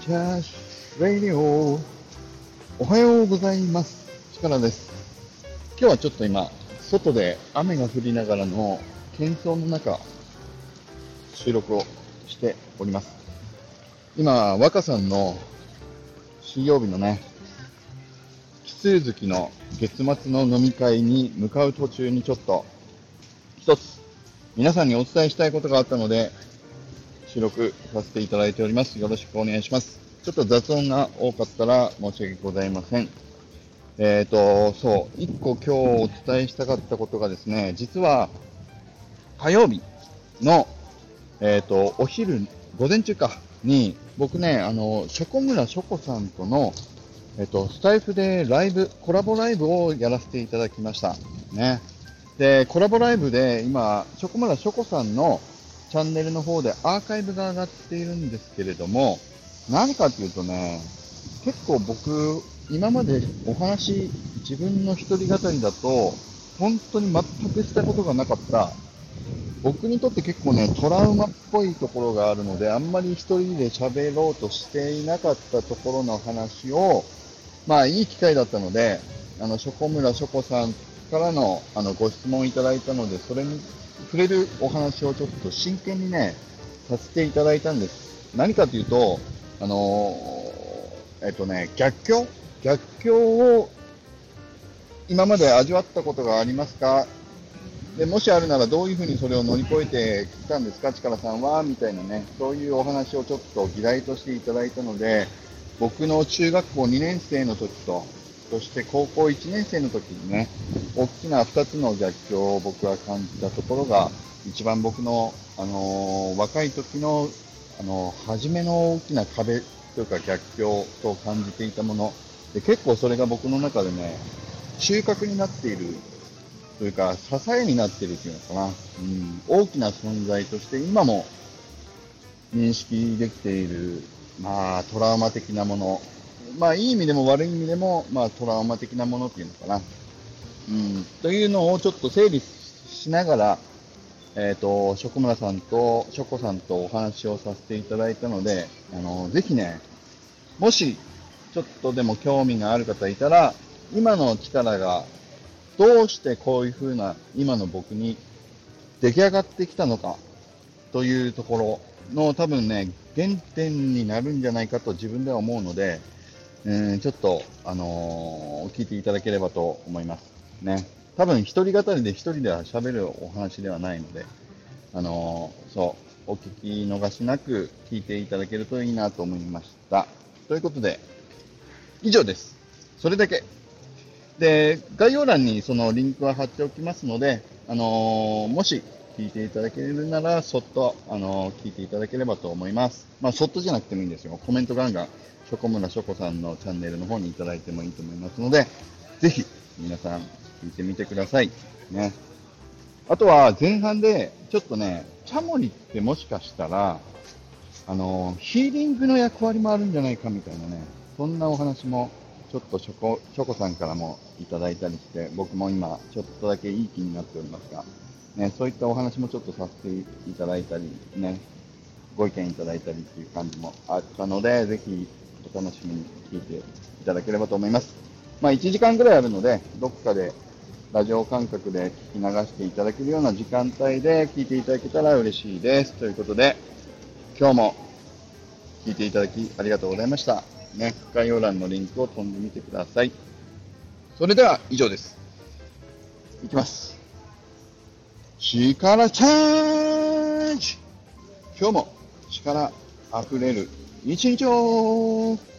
チャーシレイディオ。おはようございます。力です。今日はちょっと今、外で雨が降りながらの喧騒の中、収録をしております。今、若さんの水曜日のね、奇数月の月末の飲み会に向かう途中にちょっと一つ皆さんにお伝えしたいことがあったので、収録させていただいております。よろしくお願いします。ちょっと雑音が多かったら申し訳ございません。一個今日お伝えしたかったことがですね、実は火曜日の、お昼、午前中かに、僕ね、ショコムラショコさんとの、スタイフでコラボライブをやらせていただきました。ね。で、コラボライブで今、ショコムラショコさんのチャンネルの方でアーカイブが上がっているんですけれども、何かっていうとね、結構僕、今まで自分の一人語りだと、本当に全くしたことがなかった、僕にとって結構ね、トラウマっぽいところがあるので、あんまり一人で喋ろうとしていなかったところの話を、いい機会だったので、ショコムラショコさんからの、ご質問いただいたので、それに触れるお話をちょっと真剣にね、させていただいたんです。何かというと、逆境を今まで味わったことがありますか？で、もしあるならどういうふうにそれを乗り越えてきたんですか、力さんはみたいなね、そういうお話をちょっと議題としていただいたので、僕の中学校2年生の時と、そして高校1年生の時にね、大きな2つの逆境を僕は感じたところが、一番僕の、若い時の、初めの大きな壁というか逆境と感じていたもので、結構それが僕の中でね、収穫になっているというか、支えになっているというのかな、大きな存在として今も認識できている、トラウマ的なもの、いい意味でも悪い意味でも、トラウマ的なものっていうのかな、というのをちょっと整理しながら、ショコムラさんとショコさんとお話をさせていただいたので、ぜひね、もしちょっとでも興味がある方いたら、今の力がどうしてこういう風な今の僕に出来上がってきたのかというところの多分ね、原点になるんじゃないかと自分では思うので、ちょっと、聞いていただければと思いますね。多分一人語りで一人では喋るお話ではないので、お聞き逃しなく聞いていただけるといいなと思いました。ということで、以上です。それだけ。で、概要欄にそのリンクは貼っておきますので、もし聞いていただけるなら、そっと、聞いていただければと思います。そっとじゃなくてもいいんですよ。コメントガンガン、ショコムラショコさんのチャンネルの方にいただいてもいいと思いますので、ぜひ、皆さん、聞いてみてください。ね。あとは、前半で、ちょっとね、チャモリってもしかしたら、ヒーリングの役割もあるんじゃないかみたいなね、そんなお話も、ちょっとショコさんからもいただいたりして、僕も今、ちょっとだけいい気になっておりますが、ね、そういったお話もちょっとさせていただいたり、ね、ご意見いただいたりっていう感じもあったので、ぜひお楽しみに聞いていただければと思います。1時間ぐらいあるので、どこかでラジオ感覚で聞き流していただけるような時間帯で聞いていただけたら嬉しいです。ということで、今日も聞いていただきありがとうございました。ね、概要欄のリンクを飛んでみてください。それでは以上です。いきます。力チャージ！今日も力あふれる一日を